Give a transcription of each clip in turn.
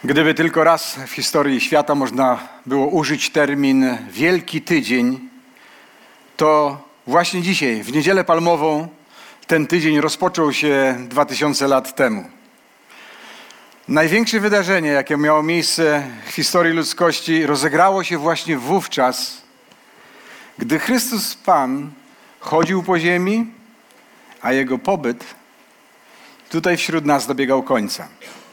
Gdyby tylko raz w historii świata można było użyć termin Wielki Tydzień, to właśnie dzisiaj, w Niedzielę Palmową, ten tydzień rozpoczął się 2000 lat temu. Największe wydarzenie, jakie miało miejsce w historii ludzkości, rozegrało się właśnie wówczas, gdy Chrystus Pan chodził po ziemi, a Jego pobyt tutaj wśród nas dobiegał końca.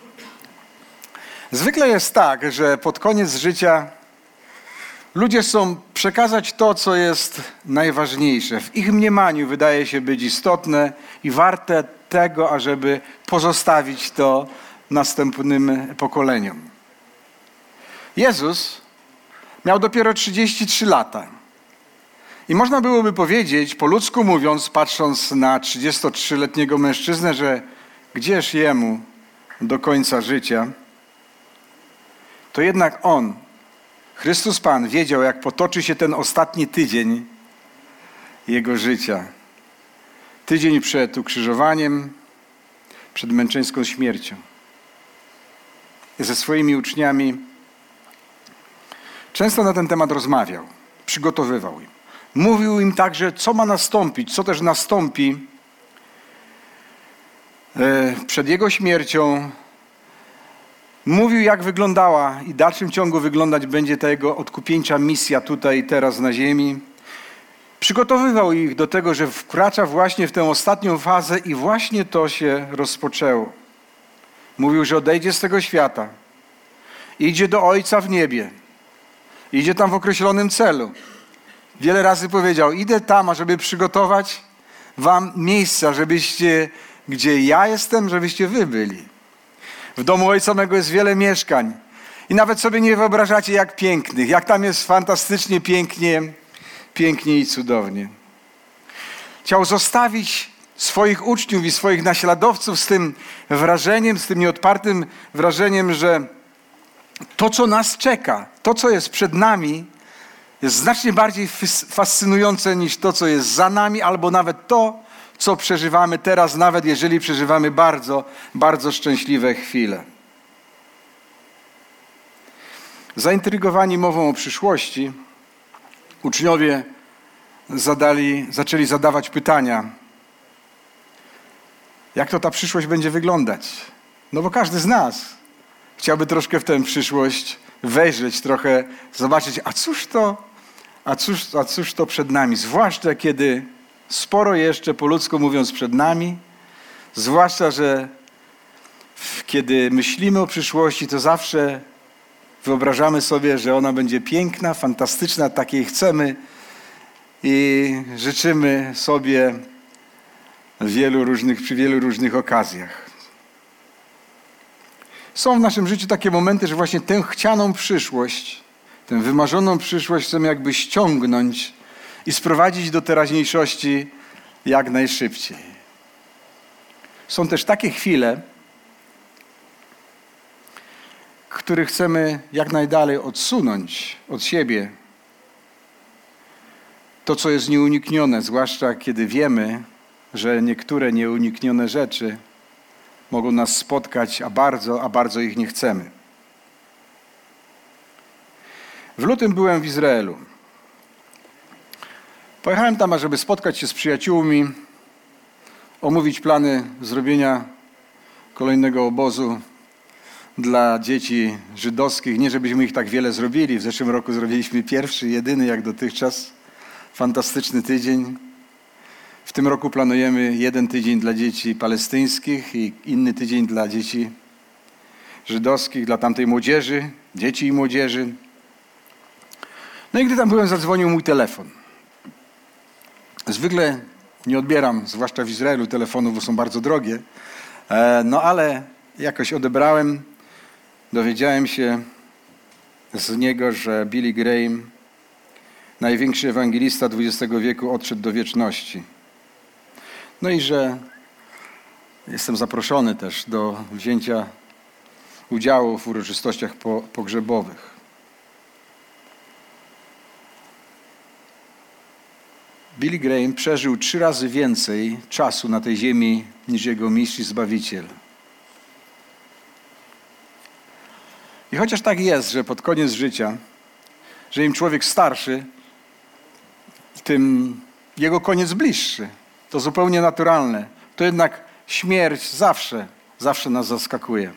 Zwykle jest tak, że pod koniec życia ludzie chcą przekazać to, co jest najważniejsze. W ich mniemaniu wydaje się być istotne i warte tego, ażeby pozostawić to następnym pokoleniom. Jezus miał dopiero 33 lata. I można byłoby powiedzieć, po ludzku mówiąc, patrząc na 33-letniego mężczyznę, że gdzież jemu do końca życia, to jednak On, Chrystus Pan, wiedział, jak potoczy się ten ostatni tydzień Jego życia. Tydzień przed ukrzyżowaniem, przed męczeńską śmiercią. Ze swoimi uczniami często na ten temat rozmawiał, przygotowywał im. Mówił im także, co ma nastąpić, co też nastąpi przed Jego śmiercią. Mówił, jak wyglądała i w dalszym ciągu wyglądać będzie ta Jego odkupieńcza misja tutaj, teraz na ziemi. Przygotowywał ich do tego, że wkracza właśnie w tę ostatnią fazę i właśnie to się rozpoczęło. Mówił, że odejdzie z tego świata. Idzie do Ojca w niebie. Idzie tam w określonym celu. Wiele razy powiedział, idę tam, ażeby przygotować wam miejsca, żebyście, gdzie ja jestem, żebyście wy byli. W domu Ojca mego jest wiele mieszkań. I nawet sobie nie wyobrażacie, jak pięknych, jak tam jest fantastycznie pięknie i cudownie. Chciał zostawić swoich uczniów i swoich naśladowców z tym wrażeniem, z tym nieodpartym wrażeniem, że to, co nas czeka, to, co jest przed nami, jest znacznie bardziej fascynujące niż to, co jest za nami, albo nawet to, co przeżywamy teraz, nawet jeżeli przeżywamy bardzo, bardzo szczęśliwe chwile. Zaintrygowani mową o przyszłości, uczniowie zaczęli zadawać pytania. Jak to ta przyszłość będzie wyglądać? No bo każdy z nas chciałby troszkę w tę przyszłość wejrzeć, trochę zobaczyć, a cóż to przed nami? Zwłaszcza kiedy sporo jeszcze, po ludzku mówiąc, przed nami. Zwłaszcza, że kiedy myślimy o przyszłości, to zawsze wyobrażamy sobie, że ona będzie piękna, fantastyczna, takiej chcemy i życzymy sobie przy wielu różnych okazjach. Są w naszym życiu takie momenty, że właśnie tę chcianą przyszłość, tę wymarzoną przyszłość chcemy jakby ściągnąć i sprowadzić do teraźniejszości jak najszybciej. Są też takie chwile, które chcemy jak najdalej odsunąć od siebie. To, co jest nieuniknione, zwłaszcza kiedy wiemy, że niektóre nieuniknione rzeczy mogą nas spotkać, a bardzo ich nie chcemy. W lutym byłem w Izraelu. Pojechałem tam, ażeby spotkać się z przyjaciółmi, omówić plany zrobienia kolejnego obozu dla dzieci żydowskich. Nie, żebyśmy ich tak wiele zrobili. W zeszłym roku zrobiliśmy pierwszy, jedyny jak dotychczas. Fantastyczny tydzień. W tym roku planujemy jeden tydzień dla dzieci palestyńskich i inny tydzień dla dzieci żydowskich, dla tamtej młodzieży, dzieci i młodzieży. No i gdy tam byłem, zadzwonił mój telefon. Zwykle nie odbieram, zwłaszcza w Izraelu, telefonów, bo są bardzo drogie. No ale jakoś odebrałem. Dowiedziałem się z niego, że Billy Graham, największy ewangelista XX wieku, odszedł do wieczności. No i że jestem zaproszony też do wzięcia udziału w uroczystościach pogrzebowych. Billy Graham przeżył 3 razy więcej czasu na tej ziemi niż jego mistrz i Zbawiciel. I chociaż tak jest, że pod koniec życia, że im człowiek starszy, tym jego koniec bliższy. To zupełnie naturalne. To jednak śmierć zawsze nas zaskakuje.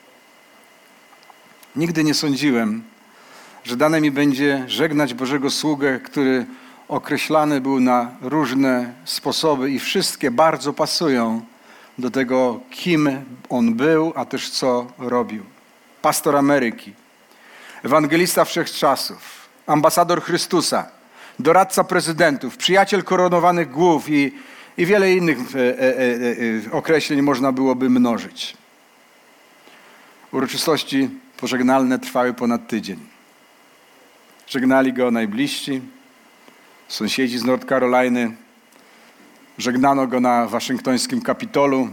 Nigdy nie sądziłem, że dane mi będzie żegnać Bożego sługę, który określany był na różne sposoby i wszystkie bardzo pasują do tego, kim on był, a też co robił. Pastor Ameryki, ewangelista wszechczasów, ambasador Chrystusa, doradca prezydentów, przyjaciel koronowanych głów i wiele innych określeń można byłoby mnożyć. Uroczystości pożegnalne trwały ponad tydzień. Żegnali go najbliżsi, sąsiedzi z North Caroliny, żegnano go na waszyngtońskim Kapitolu,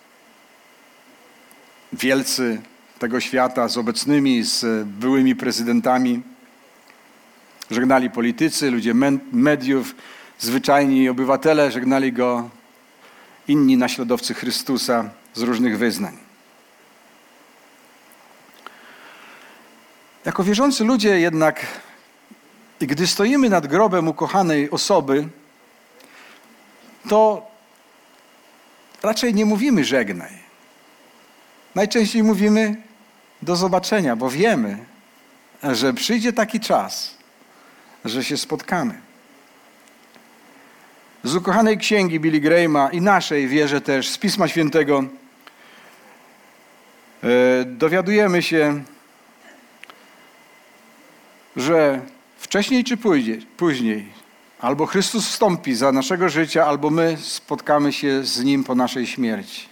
wielcy tego świata z obecnymi, z byłymi prezydentami. Żegnali politycy, ludzie mediów, zwyczajni obywatele, żegnali go inni naśladowcy Chrystusa z różnych wyznań. Jako wierzący ludzie jednak, gdy stoimy nad grobem ukochanej osoby, to raczej nie mówimy żegnaj. Najczęściej mówimy do zobaczenia, bo wiemy, że przyjdzie taki czas, że się spotkamy. Z ukochanej księgi Billy Grahama i naszej wierzę też, z Pisma Świętego, dowiadujemy się, że wcześniej czy później albo Chrystus wstąpi za naszego życia, albo my spotkamy się z Nim po naszej śmierci.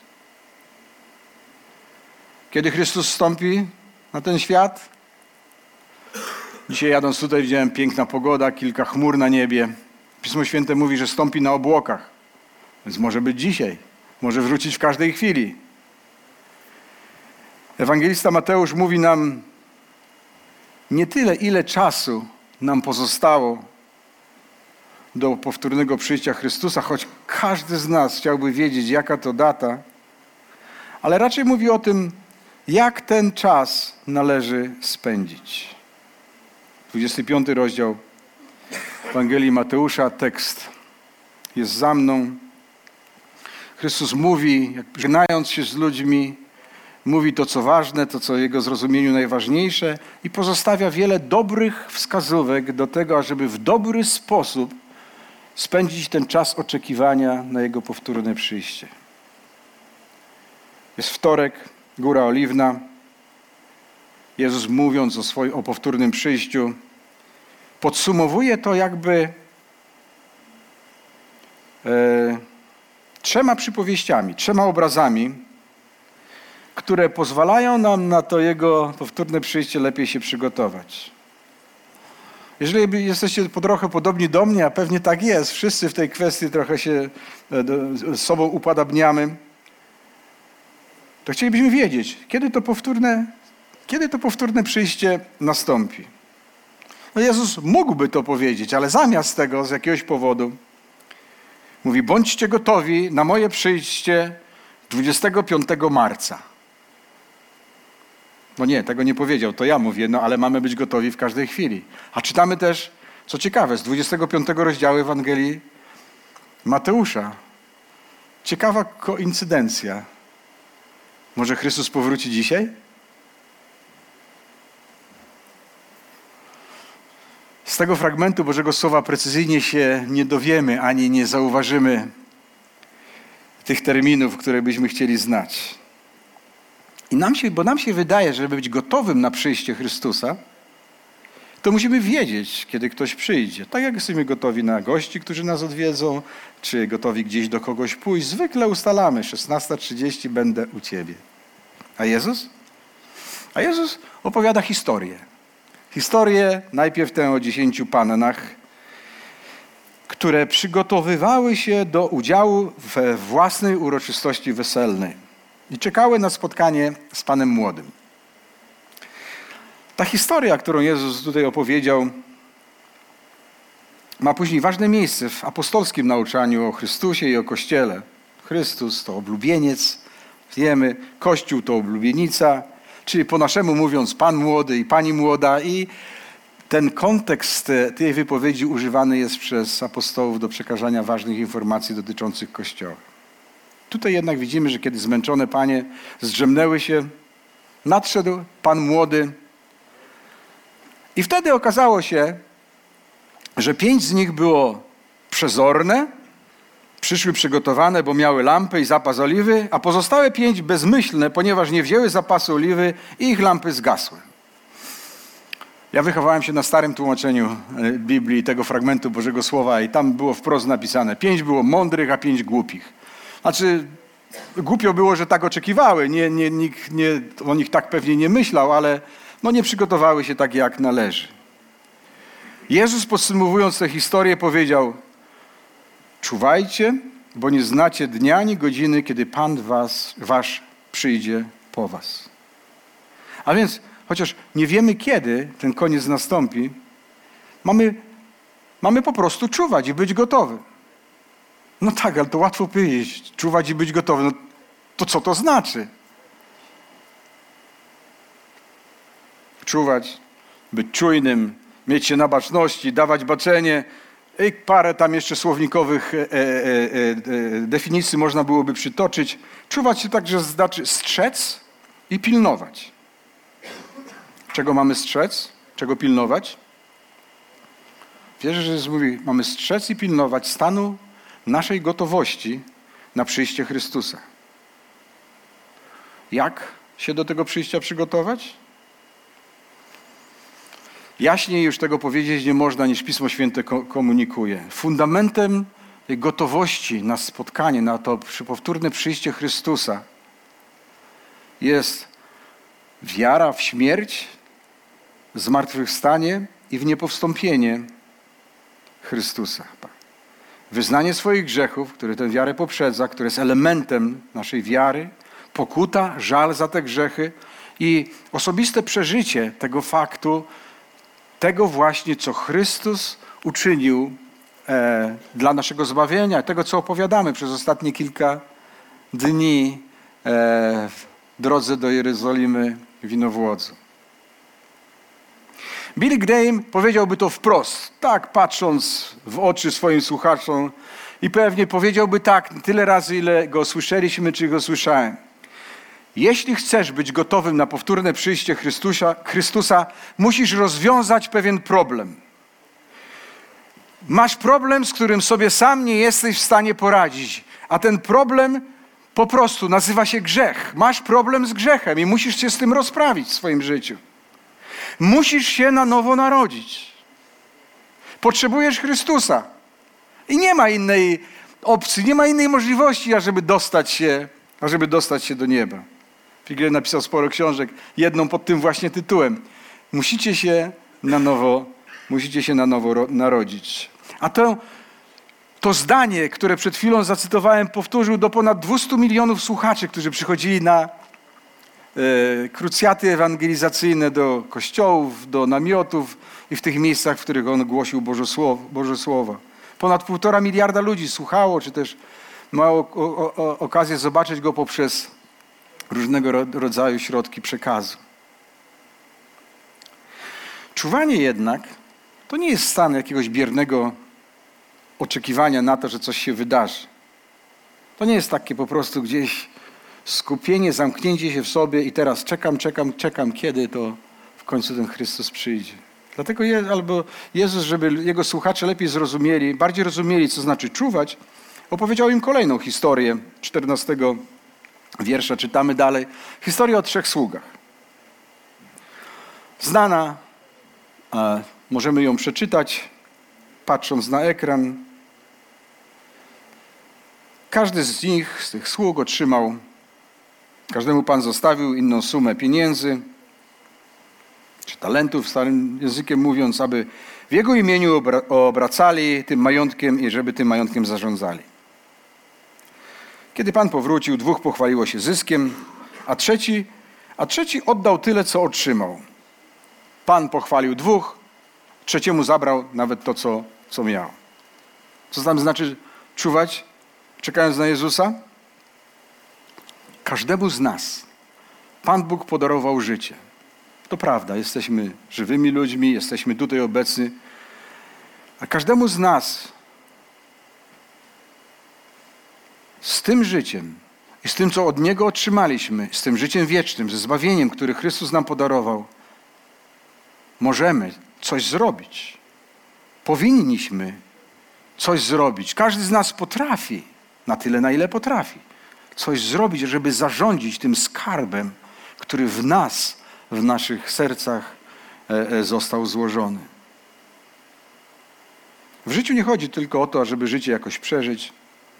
Kiedy Chrystus wstąpi na ten świat? Dzisiaj jadąc tutaj widziałem piękna pogoda, kilka chmur na niebie. Pismo Święte mówi, że stąpi na obłokach. Więc może być dzisiaj. Może wrócić w każdej chwili. Ewangelista Mateusz mówi nam nie tyle, ile czasu nam pozostało do powtórnego przyjścia Chrystusa, choć każdy z nas chciałby wiedzieć, jaka to data, ale raczej mówi o tym, jak ten czas należy spędzić. 25 rozdział Ewangelii Mateusza, tekst jest za mną. Chrystus mówi, żegnając się z ludźmi, mówi to, co ważne, to, co w Jego zrozumieniu najważniejsze i pozostawia wiele dobrych wskazówek do tego, ażeby w dobry sposób spędzić ten czas oczekiwania na Jego powtórne przyjście. Jest wtorek, Góra Oliwna. Jezus, mówiąc o powtórnym przyjściu, podsumowuje to jakby trzema przypowieściami, trzema obrazami, które pozwalają nam na to Jego powtórne przyjście lepiej się przygotować. Jeżeli jesteście trochę podobni do mnie, a pewnie tak jest, wszyscy w tej kwestii trochę się z sobą upodabniamy, to chcielibyśmy wiedzieć, kiedy to powtórne przyjście nastąpi. No Jezus mógłby to powiedzieć, ale zamiast tego z jakiegoś powodu mówi, bądźcie gotowi na moje przyjście 25 marca. No nie, tego nie powiedział, to ja mówię, no ale mamy być gotowi w każdej chwili. A czytamy też, co ciekawe, z 25 rozdziału Ewangelii Mateusza. Ciekawa koincydencja. Może Chrystus powróci dzisiaj? Z tego fragmentu Bożego Słowa precyzyjnie się nie dowiemy, ani nie zauważymy tych terminów, które byśmy chcieli znać. Bo nam się wydaje, że żeby być gotowym na przyjście Chrystusa, to musimy wiedzieć, kiedy ktoś przyjdzie. Tak jak jesteśmy gotowi na gości, którzy nas odwiedzą, czy gotowi gdzieś do kogoś pójść, zwykle ustalamy, 16:30 będę u Ciebie. A Jezus? A Jezus opowiada historię. Historię najpierw tę o 10 pannach, które przygotowywały się do udziału we własnej uroczystości weselnej i czekały na spotkanie z Panem Młodym. Ta historia, którą Jezus tutaj opowiedział, ma później ważne miejsce w apostolskim nauczaniu o Chrystusie i o Kościele. Chrystus to oblubieniec, wiemy, Kościół to oblubienica, Czyli po naszemu mówiąc pan młody i pani młoda, i ten kontekst tej wypowiedzi używany jest przez apostołów do przekazania ważnych informacji dotyczących Kościoła. Tutaj jednak widzimy, że kiedy zmęczone panie zdrzemnęły się, nadszedł pan młody i wtedy okazało się, że 5 z nich było przezorne, przyszły przygotowane, bo miały lampę i zapas oliwy, a pozostałe 5 bezmyślne, ponieważ nie wzięły zapasu oliwy i ich lampy zgasły. Ja wychowałem się na starym tłumaczeniu Biblii, tego fragmentu Bożego Słowa, i tam było wprost napisane: 5 było mądrych, a 5 głupich. Znaczy, głupio było, że tak oczekiwały, nikt o nich tak pewnie nie myślał, ale nie przygotowały się tak jak należy. Jezus, podsumowując tę historię, powiedział: czuwajcie, bo nie znacie dnia ani godziny, kiedy Pan wasz przyjdzie po was. A więc, chociaż nie wiemy, kiedy ten koniec nastąpi, mamy po prostu czuwać i być gotowy. No tak, ale to łatwo powiedzieć, czuwać i być gotowy. No to co to znaczy? Czuwać, być czujnym, mieć się na baczności, dawać baczenie. I parę tam jeszcze słownikowych definicji można byłoby przytoczyć. Czuwać się także znaczy strzec i pilnować. Czego mamy strzec? Czego pilnować? Wierzę, że Jezus mówi, mamy strzec i pilnować stanu naszej gotowości na przyjście Chrystusa. Jak się do tego przyjścia przygotować? Jaśniej już tego powiedzieć nie można, niż Pismo Święte komunikuje. Fundamentem tej gotowości na spotkanie, na to powtórne przyjście Chrystusa jest wiara w śmierć, zmartwychwstanie i w niepowstąpienie Chrystusa. Wyznanie swoich grzechów, które tę wiarę poprzedza, które jest elementem naszej wiary, pokuta, żal za te grzechy i osobiste przeżycie tego faktu, tego właśnie, co Chrystus uczynił dla naszego zbawienia, tego, co opowiadamy przez ostatnie kilka dni w drodze do Jerozolimy winowłodzu. Billy Graham powiedziałby to wprost, tak patrząc w oczy swoim słuchaczom, i pewnie powiedziałby tak tyle razy, ile go słyszeliśmy, czy go słyszałem. Jeśli chcesz być gotowym na powtórne przyjście Chrystusa, musisz rozwiązać pewien problem. Masz problem, z którym sobie sam nie jesteś w stanie poradzić, a ten problem po prostu nazywa się grzech. Masz problem z grzechem i musisz się z tym rozprawić w swoim życiu. Musisz się na nowo narodzić. Potrzebujesz Chrystusa. I nie ma innej opcji, nie ma innej możliwości, ażeby dostać się do nieba. Figle napisał sporo książek, jedną pod tym właśnie tytułem. Musicie się na nowo narodzić. A to zdanie, które przed chwilą zacytowałem, powtórzył do ponad 200 milionów słuchaczy, którzy przychodzili na krucjaty ewangelizacyjne do kościołów, do namiotów i w tych miejscach, w których on głosił Boże Słowa. Ponad 1,5 miliarda ludzi słuchało, czy też miało okazję zobaczyć go poprzez różnego rodzaju środki przekazu. Czuwanie jednak to nie jest stan jakiegoś biernego oczekiwania na to, że coś się wydarzy. To nie jest takie po prostu gdzieś skupienie, zamknięcie się w sobie i teraz czekam, kiedy to w końcu ten Chrystus przyjdzie. Dlatego albo Jezus, żeby jego słuchacze lepiej zrozumieli, bardziej rozumieli, co znaczy czuwać, opowiedział im kolejną historię. 14 wiersza czytamy dalej. Historia o 3 sługach. Znana, możemy ją przeczytać, patrząc na ekran. Każdy z nich, z tych sług otrzymał, każdemu Pan zostawił inną sumę pieniędzy, czy talentów, starym językiem mówiąc, aby w Jego imieniu obracali tym majątkiem i żeby tym majątkiem zarządzali. Kiedy Pan powrócił, 2 pochwaliło się zyskiem, a trzeci oddał tyle, co otrzymał. Pan pochwalił 2, trzeciemu zabrał nawet to, co miał. Co tam znaczy czuwać, czekając na Jezusa? Każdemu z nas Pan Bóg podarował życie. To prawda, jesteśmy żywymi ludźmi, jesteśmy tutaj obecni, a każdemu z nas z tym życiem i z tym, co od Niego otrzymaliśmy, z tym życiem wiecznym, ze zbawieniem, które Chrystus nam podarował, możemy coś zrobić. Powinniśmy coś zrobić. Każdy z nas potrafi, na tyle, na ile potrafi, coś zrobić, żeby zarządzić tym skarbem, który w nas, w naszych sercach został złożony. W życiu nie chodzi tylko o to, żeby życie jakoś przeżyć,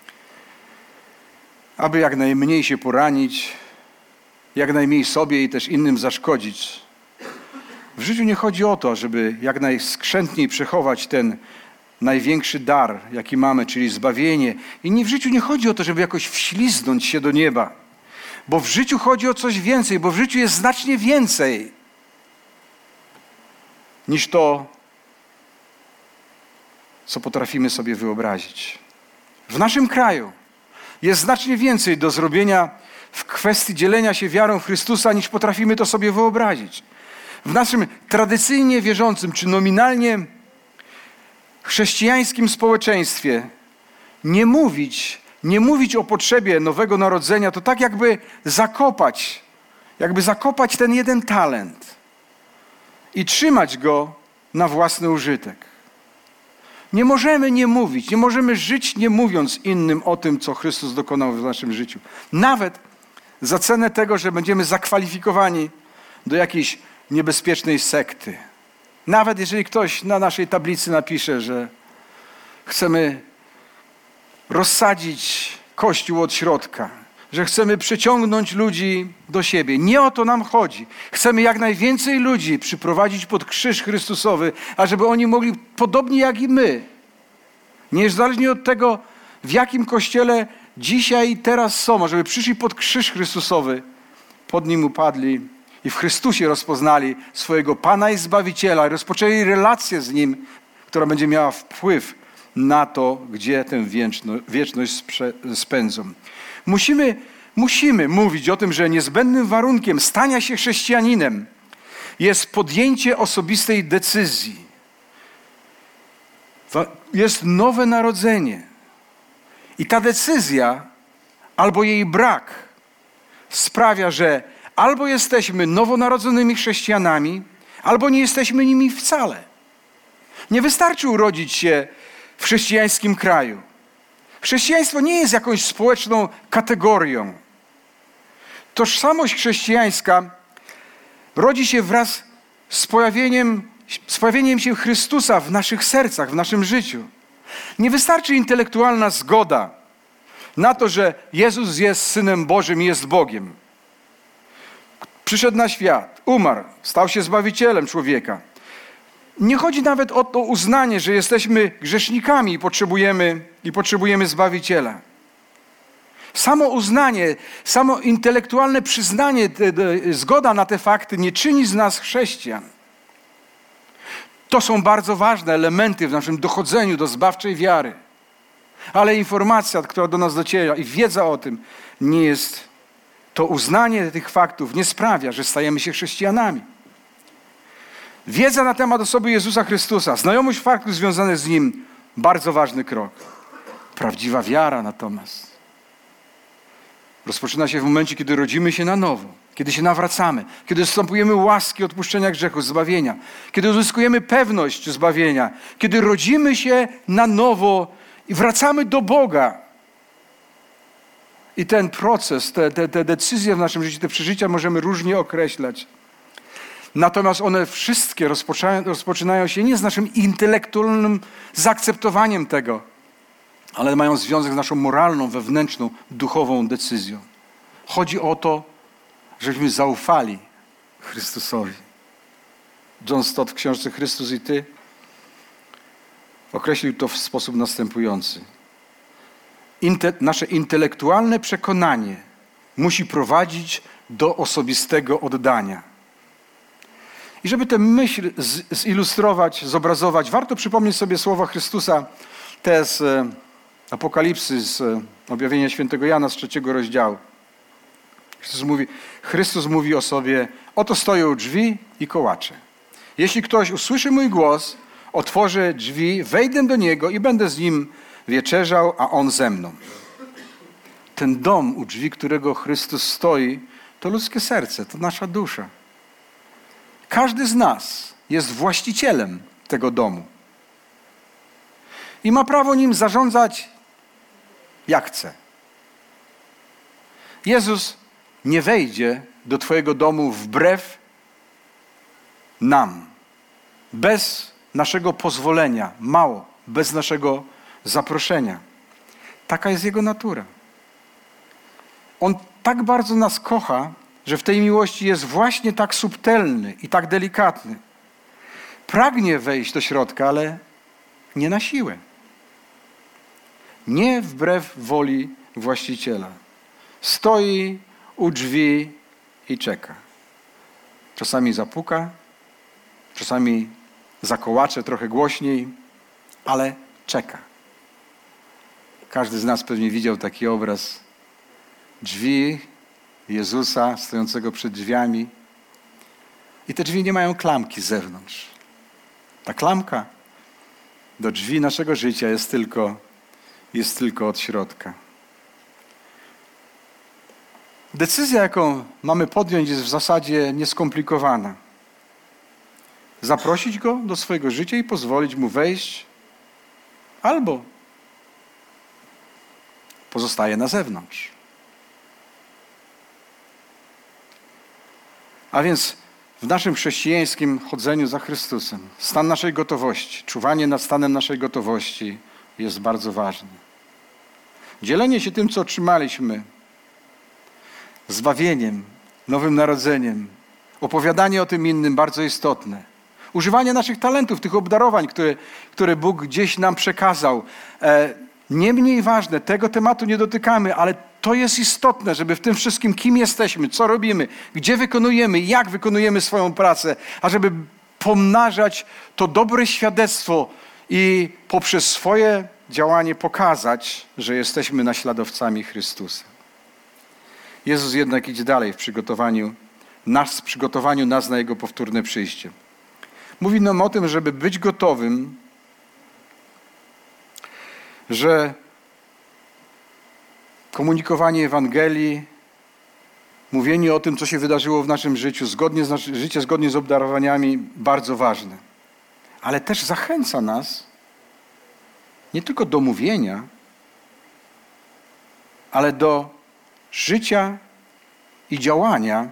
aby jak najmniej się poranić, jak najmniej sobie i też innym zaszkodzić. W życiu nie chodzi o to, żeby jak najskrzętniej przechować ten największy dar, jaki mamy, czyli zbawienie. I w życiu nie chodzi o to, żeby jakoś wśliznąć się do nieba. Bo w życiu chodzi o coś więcej, bo w życiu jest znacznie więcej niż to, co potrafimy sobie wyobrazić. W naszym kraju jest znacznie więcej do zrobienia w kwestii dzielenia się wiarą w Chrystusa, niż potrafimy to sobie wyobrazić. W naszym tradycyjnie wierzącym, czy nominalnie chrześcijańskim społeczeństwie nie mówić o potrzebie nowego narodzenia, to tak jakby zakopać ten jeden talent i trzymać go na własny użytek. Nie możemy nie mówić, nie możemy żyć nie mówiąc innym o tym, co Chrystus dokonał w naszym życiu. Nawet za cenę tego, że będziemy zakwalifikowani do jakiejś niebezpiecznej sekty. Nawet jeżeli ktoś na naszej tablicy napisze, że chcemy rozsadzić Kościół od środka, że chcemy przyciągnąć ludzi do siebie. Nie o to nam chodzi. Chcemy jak najwięcej ludzi przyprowadzić pod krzyż Chrystusowy, ażeby oni mogli, podobnie jak i my, niezależnie od tego, w jakim kościele dzisiaj i teraz są, ażeby przyszli pod krzyż Chrystusowy, pod nim upadli i w Chrystusie rozpoznali swojego Pana i Zbawiciela i rozpoczęli relację z Nim, która będzie miała wpływ na to, gdzie tę wieczność spędzą. Musimy mówić o tym, że niezbędnym warunkiem stania się chrześcijaninem jest podjęcie osobistej decyzji. Jest nowe narodzenie. I ta decyzja, albo jej brak, sprawia, że albo jesteśmy nowonarodzonymi chrześcijanami, albo nie jesteśmy nimi wcale. Nie wystarczy urodzić się w chrześcijańskim kraju. Chrześcijaństwo nie jest jakąś społeczną kategorią. Tożsamość chrześcijańska rodzi się wraz z pojawieniem się Chrystusa w naszych sercach, w naszym życiu. Nie wystarczy intelektualna zgoda na to, że Jezus jest Synem Bożym i jest Bogiem. Przyszedł na świat, umarł, stał się Zbawicielem człowieka. Nie chodzi nawet o to uznanie, że jesteśmy grzesznikami i potrzebujemy Zbawiciela. Samo uznanie, samo intelektualne przyznanie, zgoda na te fakty nie czyni z nas chrześcijan. To są bardzo ważne elementy w naszym dochodzeniu do zbawczej wiary. Ale informacja, która do nas dociera i wiedza o tym nie jest, to uznanie tych faktów nie sprawia, że stajemy się chrześcijanami. Wiedza na temat osoby Jezusa Chrystusa, znajomość faktów związanych z Nim, bardzo ważny krok. Prawdziwa wiara natomiast rozpoczyna się w momencie, kiedy rodzimy się na nowo, kiedy się nawracamy, kiedy wstępujemy łaski odpuszczenia grzechu, zbawienia, kiedy uzyskujemy pewność zbawienia, kiedy rodzimy się na nowo i wracamy do Boga. I ten proces, te decyzje w naszym życiu, te przeżycia możemy różnie określać. Natomiast one wszystkie rozpoczynają się nie z naszym intelektualnym zaakceptowaniem tego, ale mają związek z naszą moralną, wewnętrzną, duchową decyzją. Chodzi o to, żebyśmy zaufali Chrystusowi. John Stott w książce Chrystus i Ty określił to w sposób następujący. Nasze intelektualne przekonanie musi prowadzić do osobistego oddania. I żeby tę myśl zilustrować, zobrazować, warto przypomnieć sobie słowa Chrystusa, te z Apokalipsy, z objawienia świętego Jana z 3 rozdziału. Chrystus mówi o sobie: oto stoję u drzwi i kołaczę. Jeśli ktoś usłyszy mój głos, otworzę drzwi, wejdę do niego i będę z nim wieczerzał, a on ze mną. Ten dom u drzwi, którego Chrystus stoi, to ludzkie serce, to nasza dusza. Każdy z nas jest właścicielem tego domu. I ma prawo nim zarządzać jak chce. Jezus nie wejdzie do twojego domu wbrew nam. Bez naszego pozwolenia. Mało. Bez naszego zaproszenia. Taka jest Jego natura. On tak bardzo nas kocha, że w tej miłości jest właśnie tak subtelny i tak delikatny. Pragnie wejść do środka, ale nie na siłę. Nie wbrew woli właściciela. Stoi u drzwi i czeka. Czasami zapuka, czasami zakołacze trochę głośniej, ale czeka. Każdy z nas pewnie widział taki obraz drzwi Jezusa stojącego przed drzwiami. I te drzwi nie mają klamki z zewnątrz. Ta klamka do drzwi naszego życia jest tylko od środka. Decyzja, jaką mamy podjąć, jest w zasadzie nieskomplikowana. Zaprosić Go do swojego życia i pozwolić Mu wejść, albo pozostaje na zewnątrz. A więc w naszym chrześcijańskim chodzeniu za Chrystusem stan naszej gotowości, czuwanie nad stanem naszej gotowości jest bardzo ważny. Dzielenie się tym, co otrzymaliśmy, zbawieniem, nowym narodzeniem, opowiadanie o tym innym bardzo istotne. Używanie naszych talentów, tych obdarowań, które Bóg gdzieś nam przekazał. Nie mniej ważne, tego tematu nie dotykamy, ale to jest istotne, żeby w tym wszystkim, kim jesteśmy, co robimy, gdzie wykonujemy, jak wykonujemy swoją pracę, a żeby pomnażać to dobre świadectwo i poprzez swoje działanie pokazać, że jesteśmy naśladowcami Chrystusa. Jezus jednak idzie dalej w przygotowaniu nas na Jego powtórne przyjście. Mówi nam o tym, żeby być gotowym, że komunikowanie Ewangelii, mówienie o tym, co się wydarzyło w naszym życiu, zgodnie z obdarowaniami, bardzo ważne. Ale też zachęca nas nie tylko do mówienia, ale do życia i działania,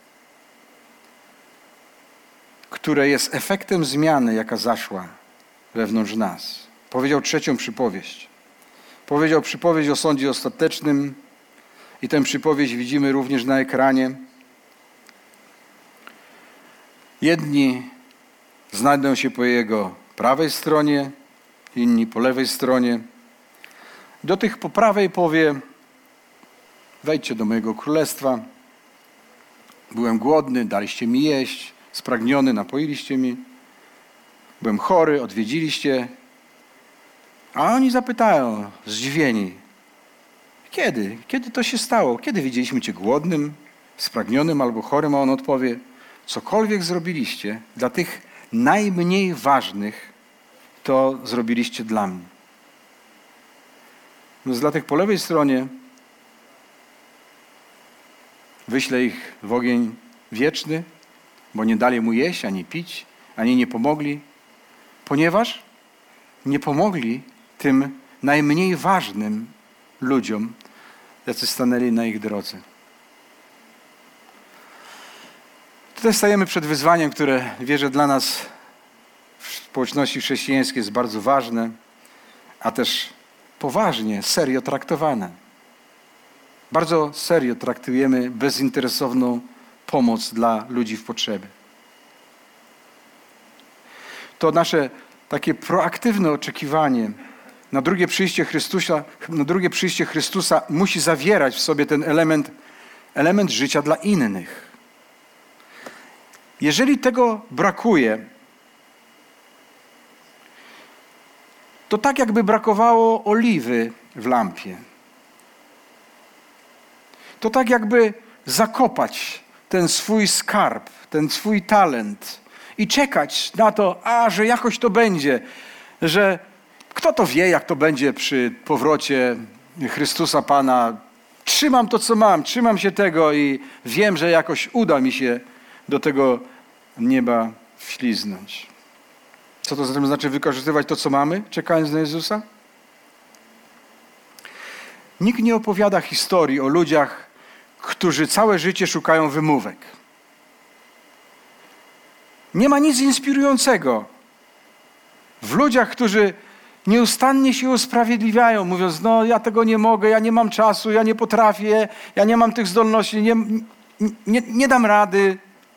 które jest efektem zmiany, jaka zaszła wewnątrz nas. Powiedział trzecią przypowieść. Powiedział przypowieść o sądzie ostatecznym i tę przypowieść widzimy również na ekranie. Jedni znajdą się po jego prawej stronie, inni po lewej stronie. Do tych po prawej powie: wejdźcie do mojego królestwa. Byłem głodny, daliście mi jeść. Spragniony, napoiliście mi. Byłem chory, odwiedziliście. A oni zapytają, zdziwieni: kiedy? Kiedy to się stało? Kiedy widzieliśmy Cię głodnym, spragnionym albo chorym? A on odpowie: cokolwiek zrobiliście dla tych najmniej ważnych, to zrobiliście dla mnie. Więc dla tych po lewej stronie wyślę ich w ogień wieczny, bo nie dali mu jeść, ani pić, ani nie pomogli, ponieważ nie pomogli tym najmniej ważnym ludziom, jacy stanęli na ich drodze. Tutaj stajemy przed wyzwaniem, które wierzę dla nas w społeczności chrześcijańskiej jest bardzo ważne, a też poważnie, serio traktowane. Bardzo serio traktujemy bezinteresowną pomoc dla ludzi w potrzebie. To nasze takie proaktywne oczekiwanie na drugie przyjście Chrystusa musi zawierać w sobie ten element życia dla innych. Jeżeli tego brakuje, to tak jakby brakowało oliwy w lampie. To tak jakby zakopać ten swój skarb, ten swój talent i czekać na to, że jakoś to będzie, że kto to wie, jak to będzie przy powrocie Chrystusa Pana. Trzymam to, co mam, trzymam się tego i wiem, że jakoś uda mi się do tego nieba wśliznąć. Co to zatem znaczy wykorzystywać to, co mamy, czekając na Jezusa? Nikt nie opowiada historii o ludziach, którzy całe życie szukają wymówek. Nie ma nic inspirującego w ludziach, którzy nieustannie się usprawiedliwiają, mówiąc, ja tego nie mogę, ja nie mam czasu, ja nie potrafię, ja nie mam tych zdolności, nie dam rady.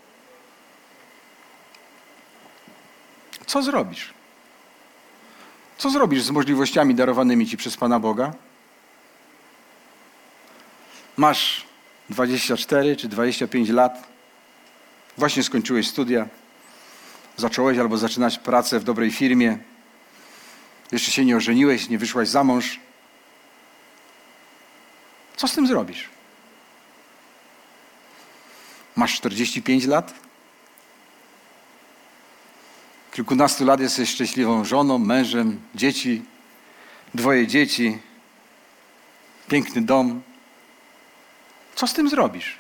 Co zrobisz? Co zrobisz z możliwościami darowanymi ci przez Pana Boga? Masz 24 czy 25 lat, właśnie skończyłeś studia, zacząłeś albo zaczynasz pracę w dobrej firmie, jeszcze się nie ożeniłeś, nie wyszłaś za mąż. Co z tym zrobisz? Masz 45 lat? Kilkunastu lat jesteś szczęśliwą żoną, mężem, dzieci, 2 dzieci, piękny dom. Co z tym zrobisz?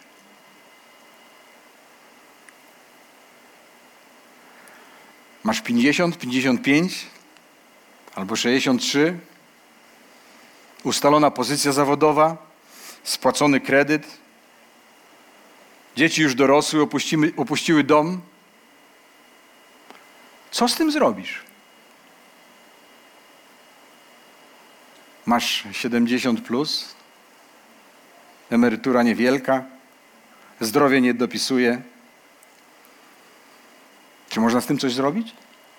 Masz 50, 55 albo 63, ustalona pozycja zawodowa, spłacony kredyt, dzieci już dorosły, opuściły dom. Co z tym zrobisz? Masz 70 plus, emerytura niewielka, zdrowie nie dopisuje. Czy można z tym coś zrobić?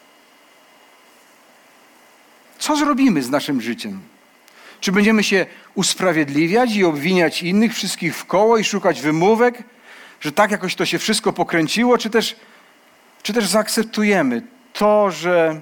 Co zrobimy z naszym życiem? Czy będziemy się usprawiedliwiać i obwiniać innych wszystkich w koło i szukać wymówek, że tak jakoś to się wszystko pokręciło, czy też zaakceptujemy to, że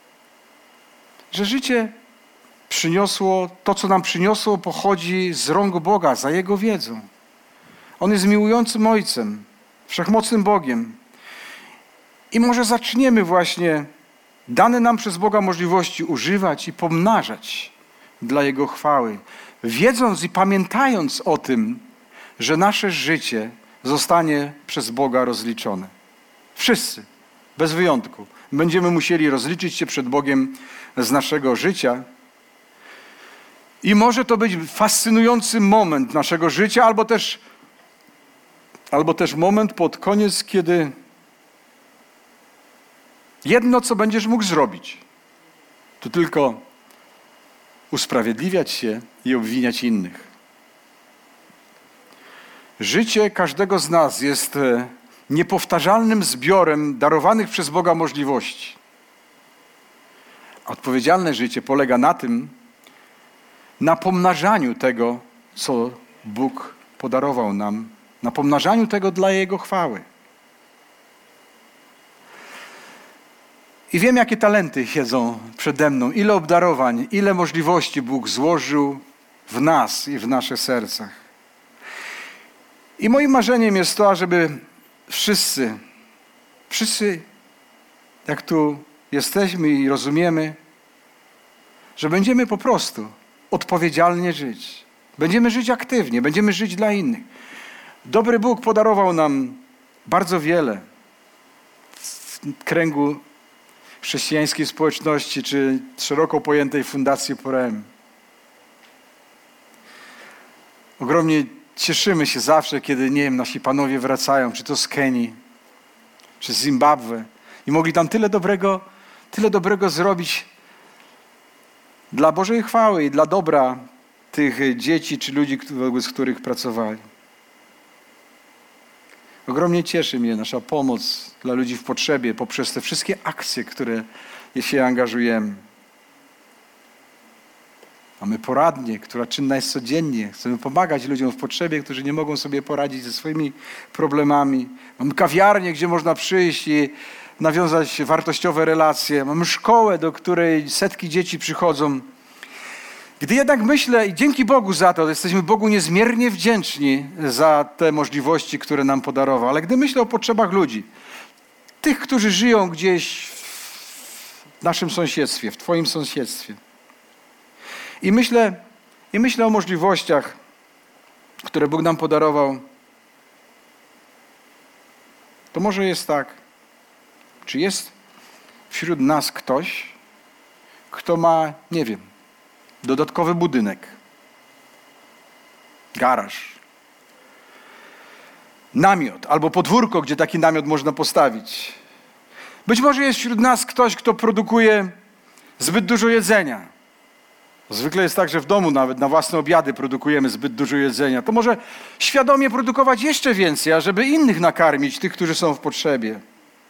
życie przyniosło, to co nam przyniosło, pochodzi z rąk Boga, za Jego wiedzą. On jest miłującym Ojcem, wszechmocnym Bogiem. I może zaczniemy właśnie dane nam przez Boga możliwości używać i pomnażać dla Jego chwały, wiedząc i pamiętając o tym, że nasze życie zostanie przez Boga rozliczone. Wszyscy, bez wyjątku, będziemy musieli rozliczyć się przed Bogiem z naszego życia. I może to być fascynujący moment naszego życia, albo też moment pod koniec, kiedy jedno, co będziesz mógł zrobić, to tylko usprawiedliwiać się i obwiniać innych. Życie każdego z nas jest niepowtarzalnym zbiorem darowanych przez Boga możliwości. Odpowiedzialne życie polega na pomnażaniu tego, co Bóg podarował nam, na pomnażaniu tego dla Jego chwały. I wiem, jakie talenty siedzą przede mną, ile obdarowań, ile możliwości Bóg złożył w nas i w naszych sercach. I moim marzeniem jest to, żeby wszyscy, jak tu jesteśmy i rozumiemy, że będziemy po prostu odpowiedzialnie żyć. Będziemy żyć aktywnie, będziemy żyć dla innych. Dobry Bóg podarował nam bardzo wiele w kręgu chrześcijańskiej społeczności, czy szeroko pojętej Fundacji Porem. Ogromnie cieszymy się zawsze, kiedy, nasi panowie wracają, czy to z Kenii, czy z Zimbabwe i mogli tam tyle dobrego zrobić dla Bożej chwały i dla dobra tych dzieci, czy ludzi, z których pracowali. Ogromnie cieszy mnie nasza pomoc dla ludzi w potrzebie poprzez te wszystkie akcje, które się angażujemy. Mamy poradnię, która czynna jest codziennie. Chcemy pomagać ludziom w potrzebie, którzy nie mogą sobie poradzić ze swoimi problemami. Mamy kawiarnię, gdzie można przyjść i nawiązać wartościowe relacje. Mamy szkołę, do której setki dzieci przychodzą. Gdy jednak myślę, i dzięki Bogu za to, jesteśmy Bogu niezmiernie wdzięczni za te możliwości, które nam podarował, ale gdy myślę o potrzebach ludzi, tych, którzy żyją gdzieś w naszym sąsiedztwie, w Twoim sąsiedztwie, i myślę o możliwościach, które Bóg nam podarował, to może jest tak, czy jest wśród nas ktoś, kto ma, nie wiem, dodatkowy budynek, garaż, namiot albo podwórko, gdzie taki namiot można postawić. Być może jest wśród nas ktoś, kto produkuje zbyt dużo jedzenia. Zwykle jest tak, że w domu nawet na własne obiady produkujemy zbyt dużo jedzenia. To może świadomie produkować jeszcze więcej, ażeby innych nakarmić, tych, którzy są w potrzebie.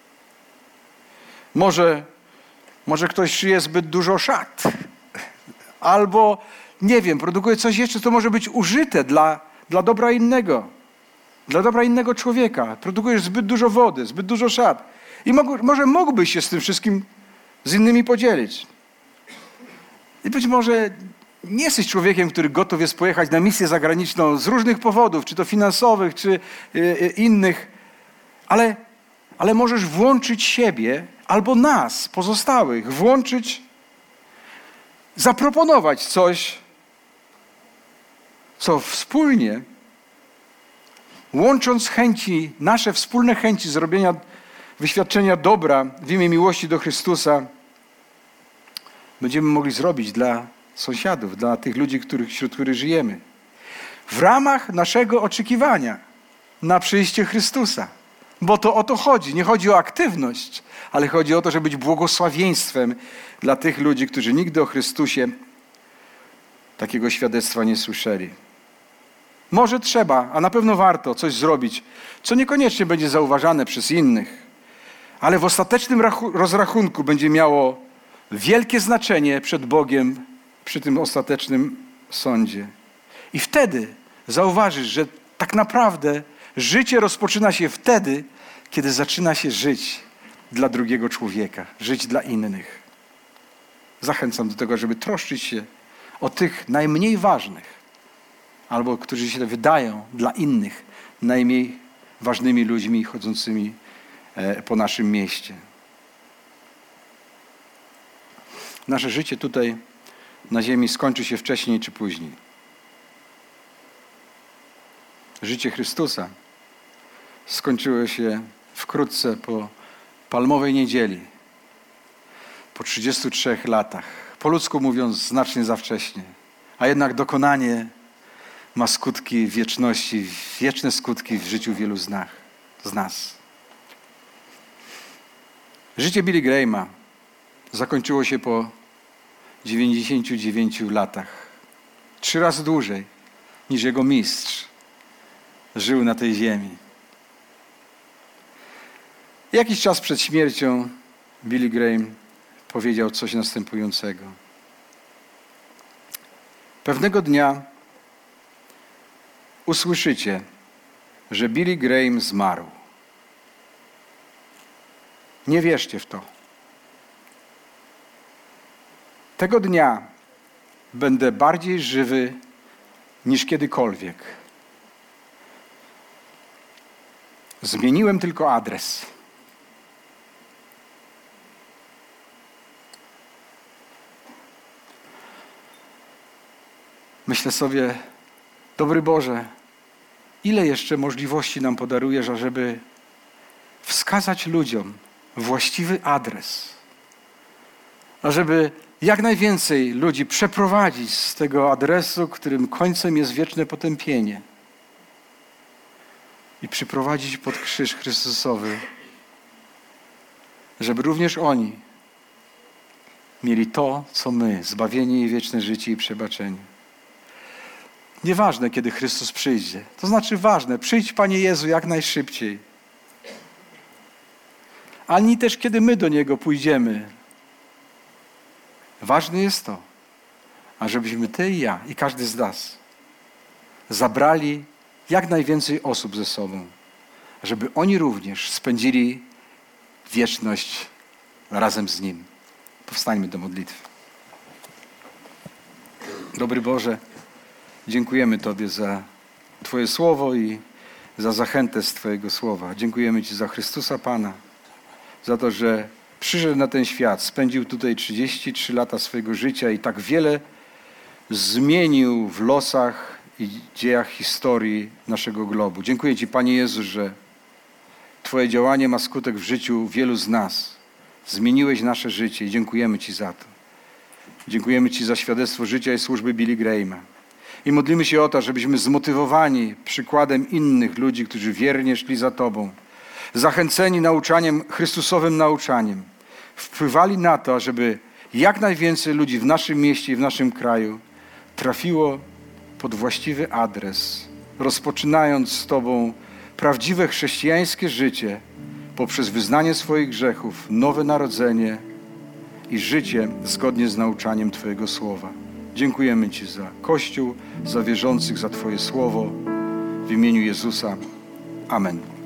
Może ktoś szyje zbyt dużo szat. Albo, nie wiem, produkuje coś jeszcze, co może być użyte dla dobra innego. Dla dobra innego człowieka. Produkujesz zbyt dużo wody, zbyt dużo szat. I może mógłbyś się z tym wszystkim z innymi podzielić. I być może nie jesteś człowiekiem, który gotów jest pojechać na misję zagraniczną z różnych powodów, czy to finansowych, czy innych, ale możesz włączyć siebie albo nas, pozostałych, zaproponować coś, co wspólnie, łącząc chęci, nasze wspólne chęci zrobienia, wyświadczenia dobra w imię miłości do Chrystusa, będziemy mogli zrobić dla sąsiadów, dla tych ludzi, wśród których żyjemy. W ramach naszego oczekiwania na przyjście Chrystusa. Bo to o to chodzi. Nie chodzi o aktywność, ale chodzi o to, żeby być błogosławieństwem dla tych ludzi, którzy nigdy o Chrystusie takiego świadectwa nie słyszeli. Może trzeba, a na pewno warto coś zrobić, co niekoniecznie będzie zauważane przez innych, ale w ostatecznym rozrachunku będzie miało wielkie znaczenie przed Bogiem przy tym ostatecznym sądzie. I wtedy zauważysz, że tak naprawdę życie rozpoczyna się wtedy, kiedy zaczyna się żyć dla drugiego człowieka, żyć dla innych. Zachęcam do tego, żeby troszczyć się o tych najmniej ważnych, albo którzy się wydają dla innych najmniej ważnymi ludźmi chodzącymi po naszym mieście. Nasze życie tutaj na ziemi skończy się wcześniej czy później. Życie Chrystusa skończyło się wkrótce po Palmowej Niedzieli, po 33 latach. Po ludzku mówiąc, znacznie za wcześnie. A jednak dokonanie ma skutki wieczności, wieczne skutki w życiu wielu z nas. Życie Billy Grahama zakończyło się po 99 latach. 3 razy dłużej niż jego mistrz żył na tej ziemi. Jakiś czas przed śmiercią Billy Graham powiedział coś następującego. Pewnego dnia usłyszycie, że Billy Graham zmarł. Nie wierzcie w to. Tego dnia będę bardziej żywy niż kiedykolwiek. Zmieniłem tylko adres. Myślę sobie, dobry Boże, ile jeszcze możliwości nam podarujesz, ażeby wskazać ludziom właściwy adres, ażeby jak najwięcej ludzi przeprowadzić z tego adresu, którym końcem jest wieczne potępienie i przyprowadzić pod krzyż Chrystusowy, żeby również oni mieli to, co my, zbawienie i wieczne życie i przebaczenie. Nieważne, kiedy Chrystus przyjdzie. To znaczy ważne, przyjdź Panie Jezu jak najszybciej. Ani też, kiedy my do Niego pójdziemy. Ważne jest to, ażebyśmy Ty i ja, i każdy z nas zabrali jak najwięcej osób ze sobą, żeby oni również spędzili wieczność razem z Nim. Powstańmy do modlitwy. Dobry Boże, dziękujemy Tobie za Twoje słowo i za zachętę z Twojego słowa. Dziękujemy Ci za Chrystusa Pana, za to, że przyszedł na ten świat, spędził tutaj 33 lata swojego życia i tak wiele zmienił w losach i dziejach historii naszego globu. Dziękuję Ci, Panie Jezu, że Twoje działanie ma skutek w życiu wielu z nas. Zmieniłeś nasze życie i dziękujemy Ci za to. Dziękujemy Ci za świadectwo życia i służby Billy Grahama. I modlimy się o to, żebyśmy zmotywowani przykładem innych ludzi, którzy wiernie szli za Tobą, zachęceni nauczaniem, Chrystusowym nauczaniem, wpływali na to, żeby jak najwięcej ludzi w naszym mieście i w naszym kraju trafiło pod właściwy adres, rozpoczynając z Tobą prawdziwe chrześcijańskie życie poprzez wyznanie swoich grzechów, nowe narodzenie i życie zgodnie z nauczaniem Twojego słowa. Dziękujemy Ci za Kościół, za wierzących, za Twoje słowo. W imieniu Jezusa. Amen.